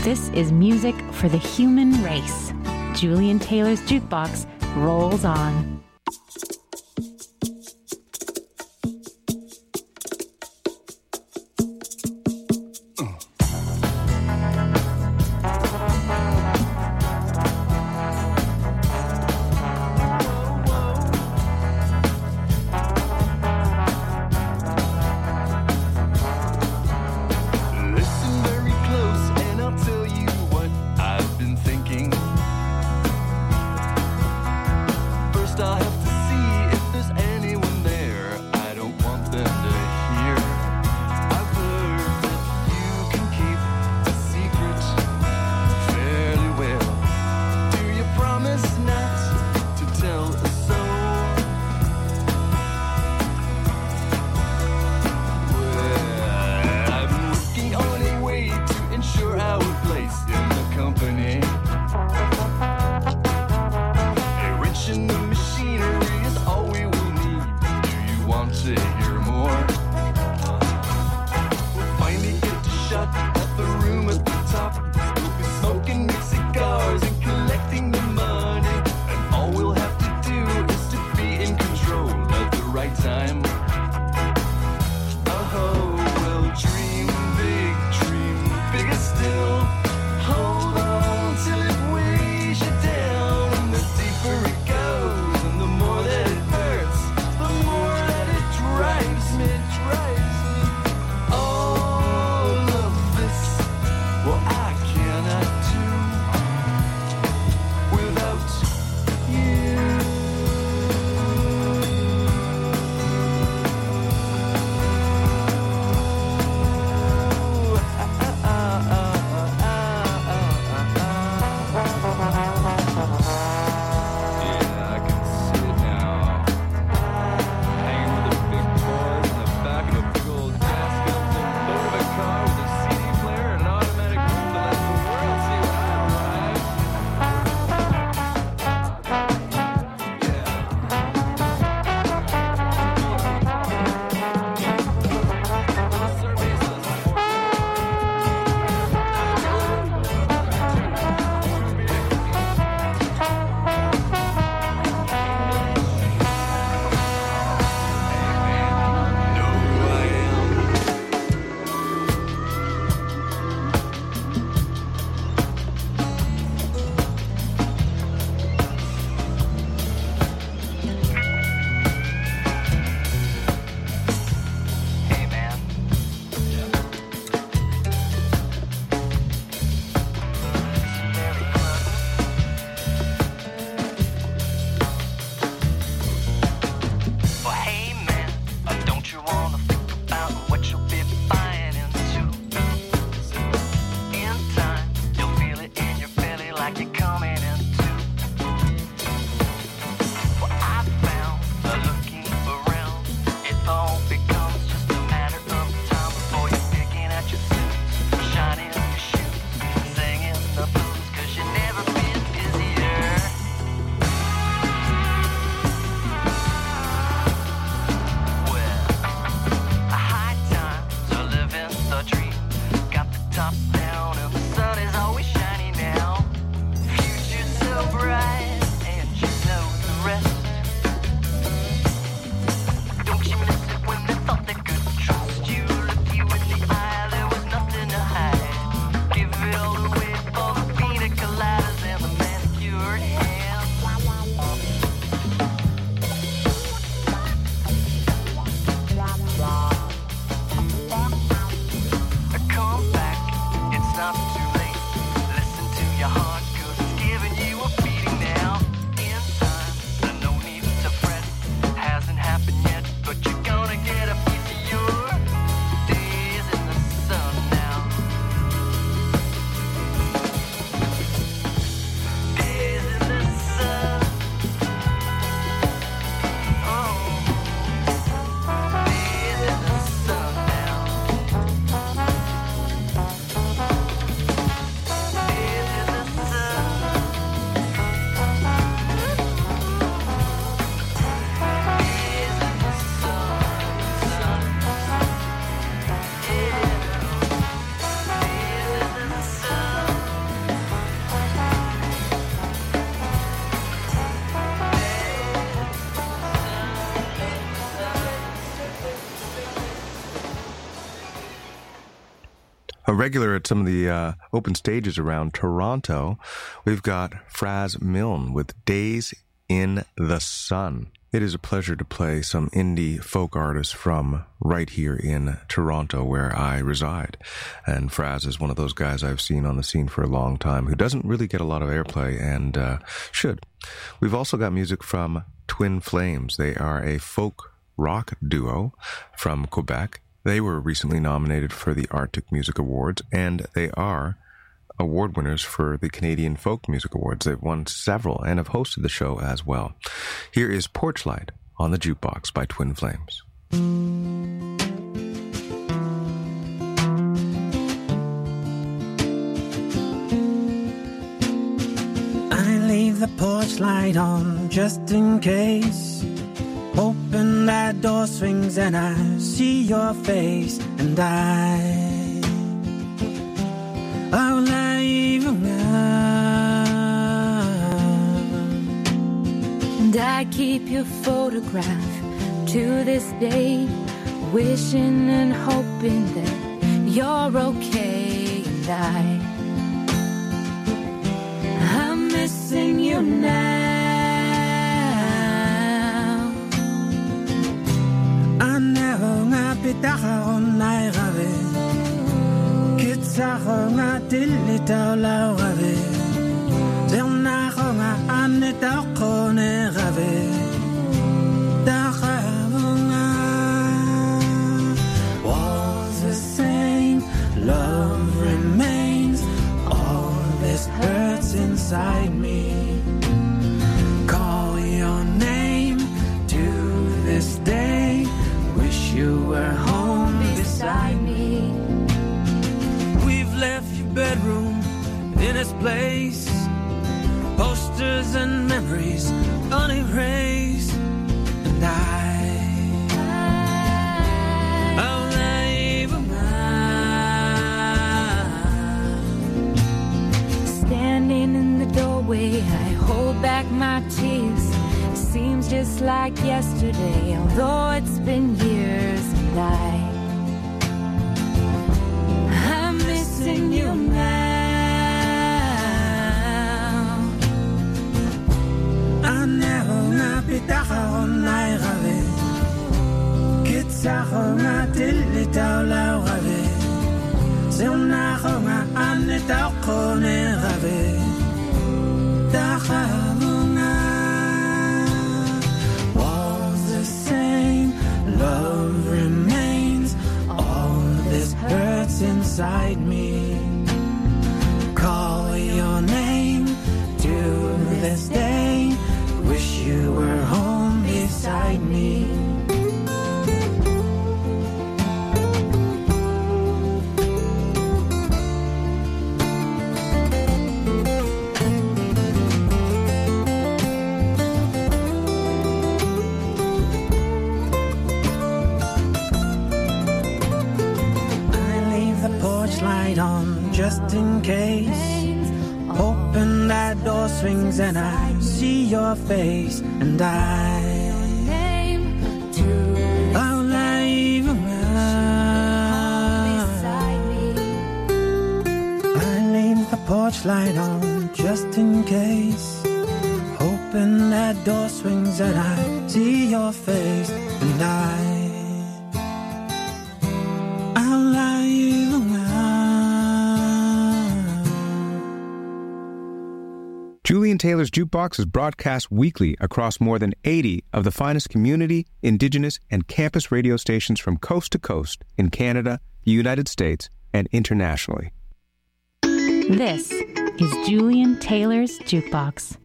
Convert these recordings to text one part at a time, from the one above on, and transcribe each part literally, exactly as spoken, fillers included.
This is music for the human race. Julian Taylor's Jukebox rolls on. A regular at some of the uh, open stages around Toronto, we've got Fraz Milne with Days in the Sun. It is a pleasure to play some indie folk artists from right here in Toronto where I reside. And Fraz is one of those guys I've seen on the scene for a long time who doesn't really get a lot of airplay and uh, should. We've also got music from Twin Flames. They are a folk rock duo from Quebec. They were recently nominated for the Arctic Music Awards, and they are award winners for the Canadian Folk Music Awards. They've won several and have hosted the show as well. Here is Porchlight on the Jukebox by Twin Flames. I leave the porch light on just in case. Open that door swings and I see your face, and I I'll leave and I keep your photograph to this day, wishing and hoping that you're okay. And I I'm missing you now. Pitahon I rave, Kitsahon I dillit out rave, Zernahon I anita kone rave, Dahavona was the same, love remains, all this hurts inside me. Call your name to this day. You were home beside me. We've left your bedroom in its place, posters and memories unerased. And I I'll leave them now. Standing in the doorway, I hold back my tears. Seems just like yesterday, although it's been years. And I I'm missing you now. I never napitahon I rave, Kitsahon I dillit out rave, Zernahon I anita kone rave, Dahavona love remains, all this hurts inside me. Call your name to this day, wish you were home beside me. Light on just in case. Open that door swings and I see your face, and I I'll leave I leave the porch light on just in case. Open that door swings and I see your face, and I Julian Taylor's Jukebox is broadcast weekly across more than eighty of the finest community, Indigenous, and campus radio stations from coast to coast in Canada, the United States, and internationally. This is Julian Taylor's Jukebox.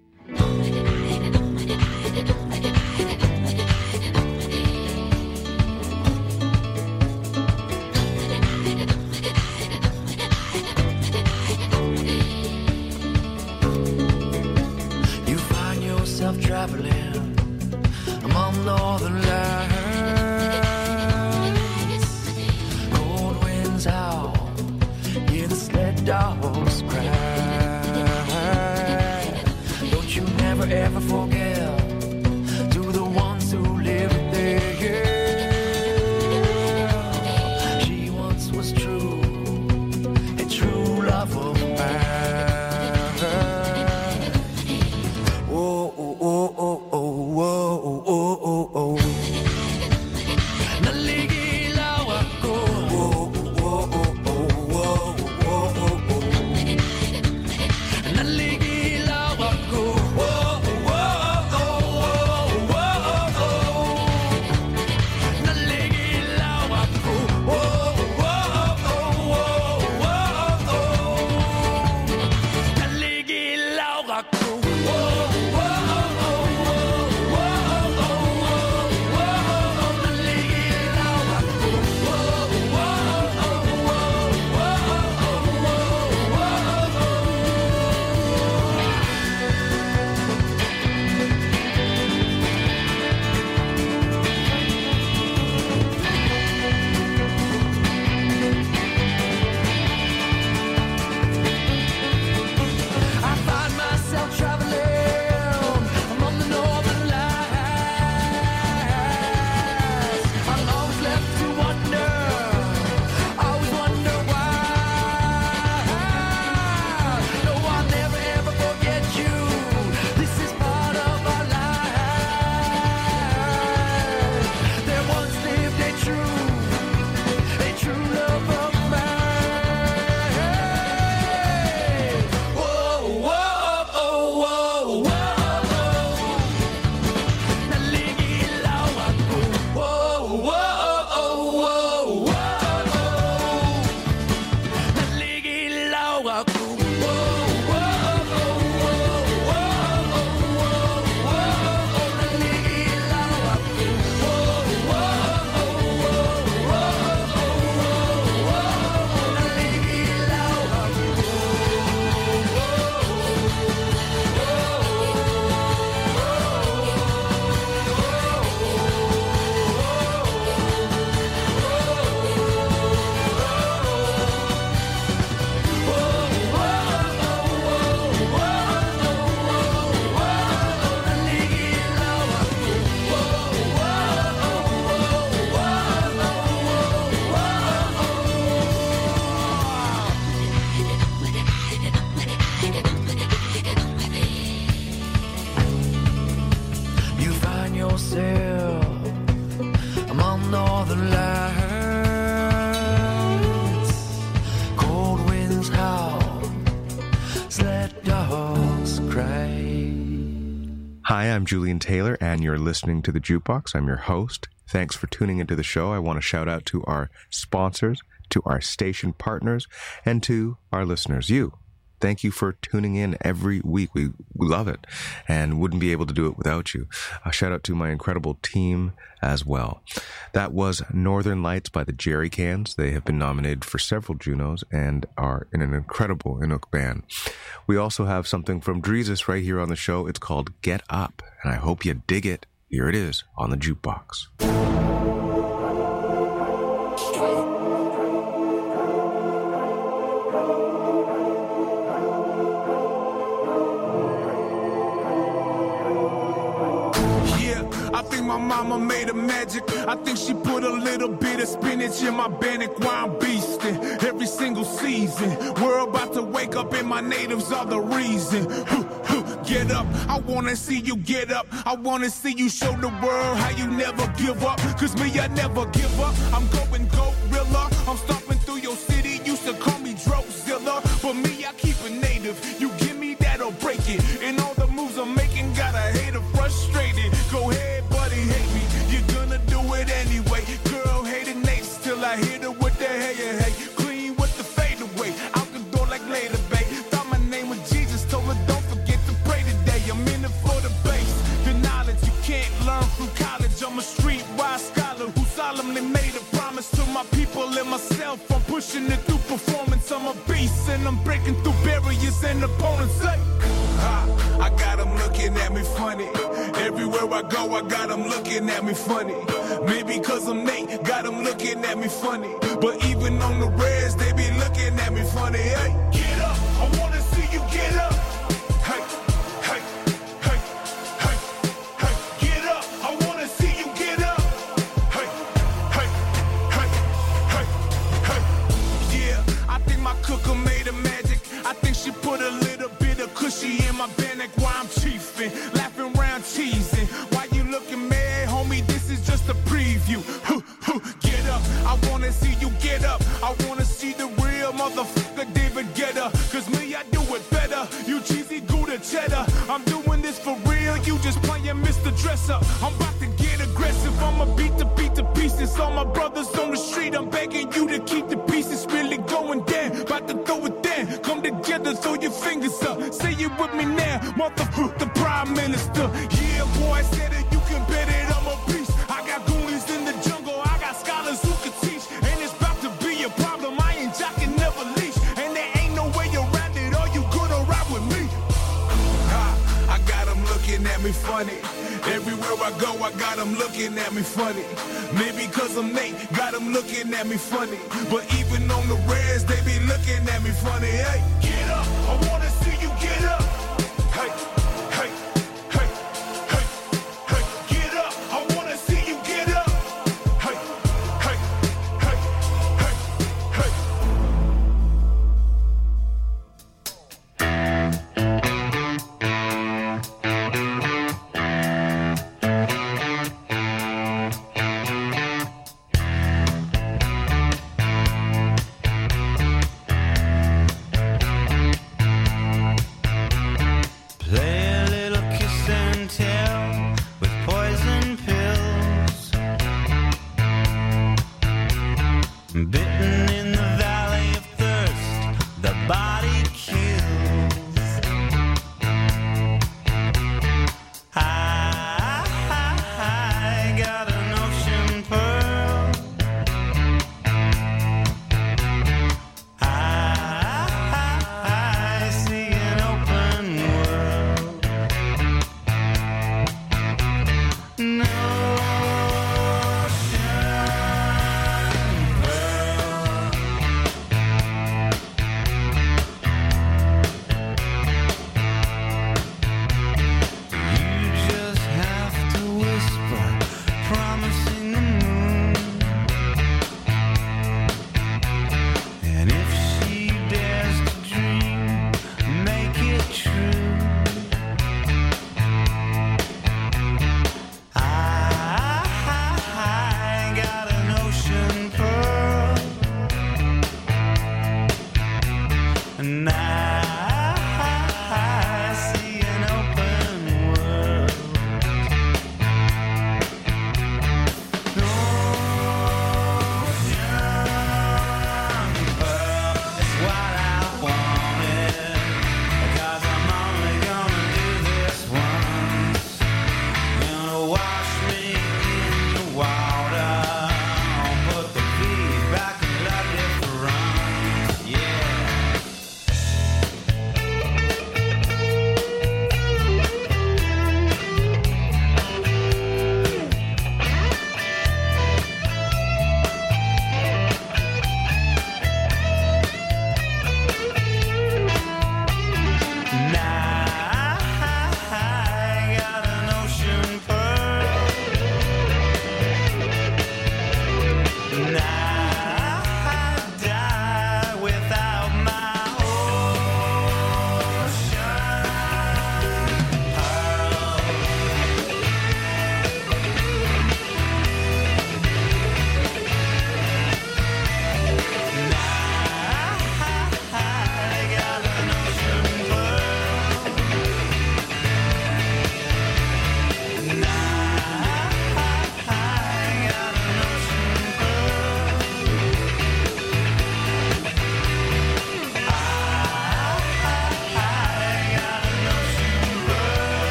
Traveling among northern lights, cold winds howl, hear the sled dogs cry. Though northern lights. Cold winds howl, sled dogs cry. Hi, I'm Julian Taylor, and you're listening to The Jukebox. I'm your host. Thanks for tuning into the show. I want to shout out to our sponsors, to our station partners, and to our listeners, you. Thank you for tuning in every week. We, we love it and wouldn't be able to do it without you. A shout out to my incredible team as well. That was Northern Lights by the Jerry Cans. They have been nominated for several Junos and are in an incredible Inuk band. We also have something from Dreezus right here on the show. It's called Get Up, and I hope you dig it. Here it is on the Jukebox. I think my mama made a magic. I think she put a little bit of spinach in my bannock while I'm beasting. Every single season, we're about to wake up and my natives are the reason. Get up, I wanna see you get up. I wanna see you show the world how you never give up. Cause me, I never give up. I'm going gorilla. I'm stomping through your city. Used to call me Drozilla. But me, I keep it native. You give me that or break it. And all the moves I'm making got a hater frustrated. Go ahead, buddy, hate me. You're gonna do it anyway. Girl, hating Nate's till I hit her with the hey, hey, hey. Clean with the fade away. Out the door like later, babe. Thought my name was Jesus. Told her don't forget to pray today. I'm in it for the base. The knowledge you can't learn from college. I'm a streetwise scholar who solemnly made a promise to my people and myself. I'm pushing it through performance. I'm a beast and I'm breaking through barriers and opponents say, ah, I got them looking at me funny. Everywhere I go, I got them looking at me funny. Maybe cause I'm Nate, got them looking at me funny. But even on the res, they be looking at me funny. Hey, get up, I wanna see you get up. Hey, hey, hey, hey, hey, get up, I wanna see you get up. Hey, hey, hey, hey, hey. Yeah, I think my cooker made a magic. I think she put a little bit of cushy in my bannock while I'm chiefing. Laughing round cheesing. Why you looking mad, homie? This is just a preview. Get up, I wanna see you get up. I wanna see the real motherfucker David Guetta. Cause me, I do it better. You cheesy Gouda cheddar. I'm doing this for real, you just playing Mister Dresser. I'm about to get aggressive, I'ma beat the beat to pieces. All my brothers on the street, I'm begging you to keep the pieces really going down. About to throw it down, come together, throw your fingers up. Say it with me now, motherfucker, the prime minister. Yeah, boy, I said it, you can bet it, I'm a beast. I got goonies in the jungle, I got scholars who can teach. And it's about to be a problem, I ain't jocking, never leash. And there ain't no way around it, all you gonna ride with me. Ha, I got them looking at me funny. Everywhere I go, I got them looking at me funny. Maybe cause I'm Nate, got them looking at me funny. But even on the res, they be looking at me funny. Hey, get up, I wanna see you get up. Hey, hey, hey, hey, hey, get up, I wanna see you get up. Hey, hey, hey, hey, hey.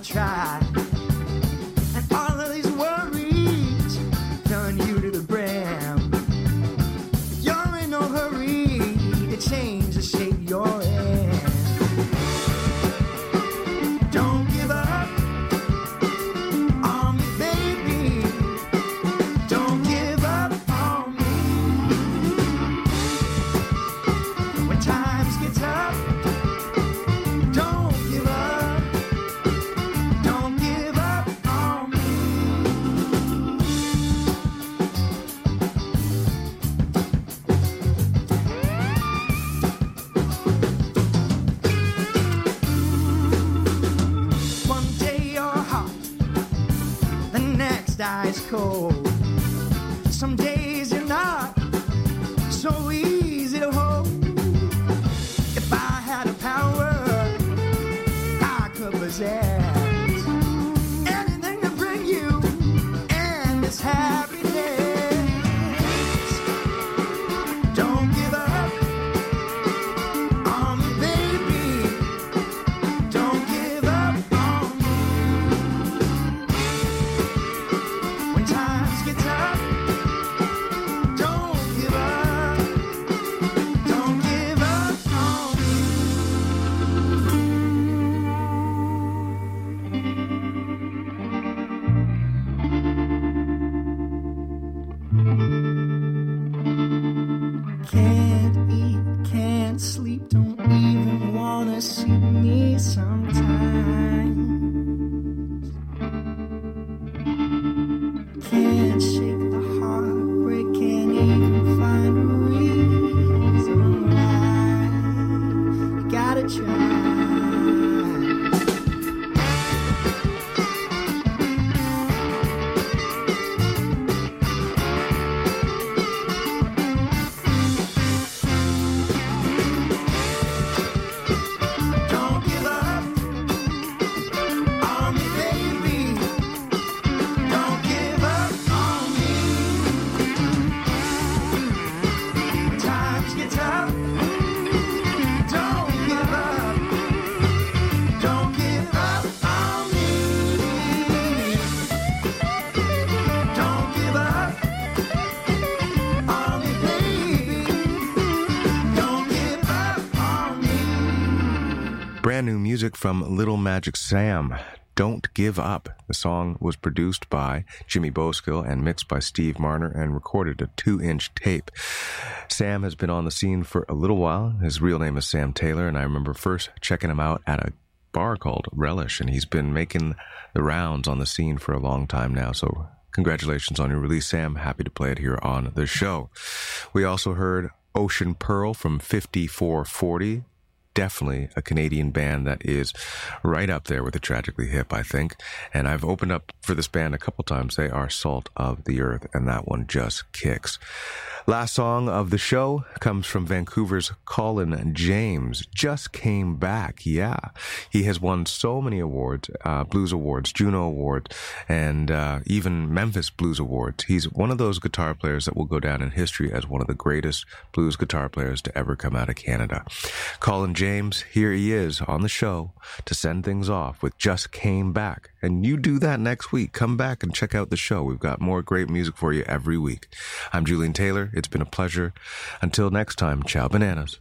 try. And all of these worries done you to the brim. You're in no hurry to change the shape you're in. Don't give up on me, baby. Don't give up on me. When times get tough, don't give up. Don't give up on me. One day you're hot, the next ice cold. Some days you're not so easy to hold. If I had a power I could possess, anything to bring you endless happiness. Don't give up on me, baby. Don't give up on me. When times get tough, don't give up. Don't give up on me. Can't eat, can't sleep, don't even wanna see me sometimes. Can't shake the heartbreak, can't even find a reason why. You gotta try. Don't give up on me, baby. Don't give up on me. Times get tough. Don't give up. Don't give up on me. Don't give up on me, baby. Don't give up on me. Brand new music from Little Magic Sam. Don't Give Up. The song was produced by Jimmy Boskill and mixed by Steve Marner and recorded a two-inch tape. Sam has been on the scene for a little while. His real name is Sam Taylor, and I remember first checking him out at a bar called Relish, and he's been making the rounds on the scene for a long time now. So congratulations on your release, Sam. Happy to play it here on the show. We also heard Ocean Pearl from fifty-four forty. Definitely a Canadian band that is right up there with the Tragically Hip, I think. And I've opened up for this band a couple times. They are Salt of the Earth, and that one just kicks. Last song of the show comes from Vancouver's Colin James. Just came back, yeah. He has won so many awards, uh, Blues Awards, Juno Awards, and uh, even Memphis Blues Awards. He's one of those guitar players that will go down in history as one of the greatest blues guitar players to ever come out of Canada. Colin James, here he is on the show to send things off with Just Came Back. And you do that next week. Come back and check out the show. We've got more great music for you every week. I'm Julian Taylor. It's been a pleasure. Until next time, ciao bananas.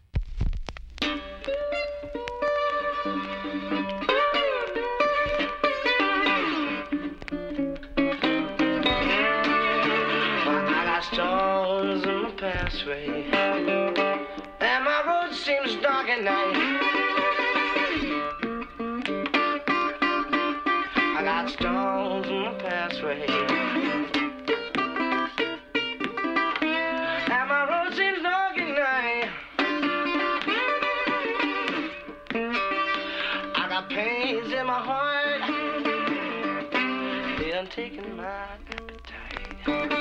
I got stars in my pathway, and my road seems dark at night. I got stars in my pathway, and my road seems dark at night. I got pains in my heart, they done taken my appetite.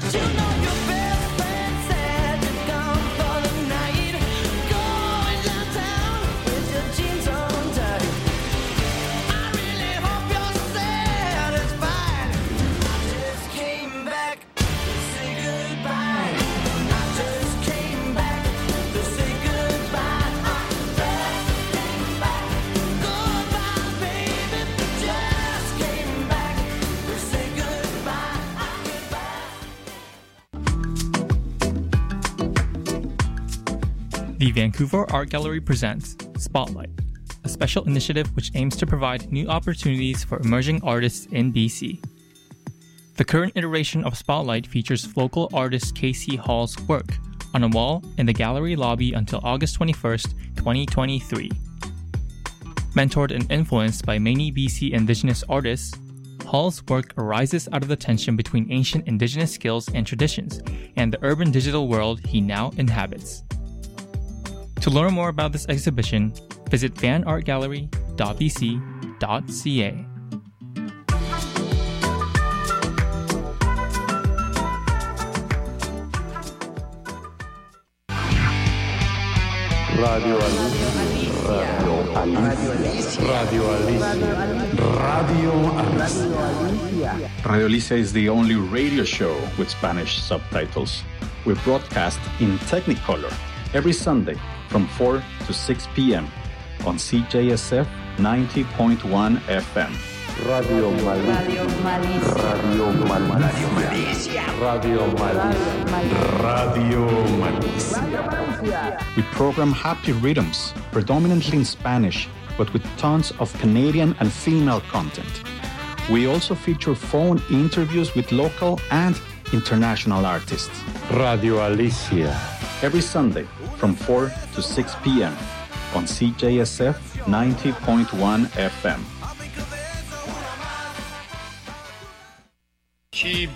The Vancouver Art Gallery presents Spotlight, a special initiative which aims to provide new opportunities for emerging artists in B C. The current iteration of Spotlight features local artist Casey Hall's work on a wall in the gallery lobby until August twenty-first, twenty twenty-three. Mentored and influenced by many B C Indigenous artists, Hall's work arises out of the tension between ancient Indigenous skills and traditions and the urban digital world he now inhabits. To learn more about this exhibition, visit van art gallery dot b c dot c a. Radio Alicia. Radio Alicia. Radio Alicia. Radio Alicia. Radio Alicia is the only radio show with Spanish subtitles. We broadcast in Technicolor every Sunday from four to six p.m. on C J S F ninety point one F M. Radio Malicia. Radio Malicia. Radio Malicia. Radio Malicia. We program happy rhythms, predominantly in Spanish, but with tons of Canadian and female content. We also feature phone interviews with local and international artists. Radio Alicia. Every Sunday from four to six p.m. on C J S F ninety point one F M.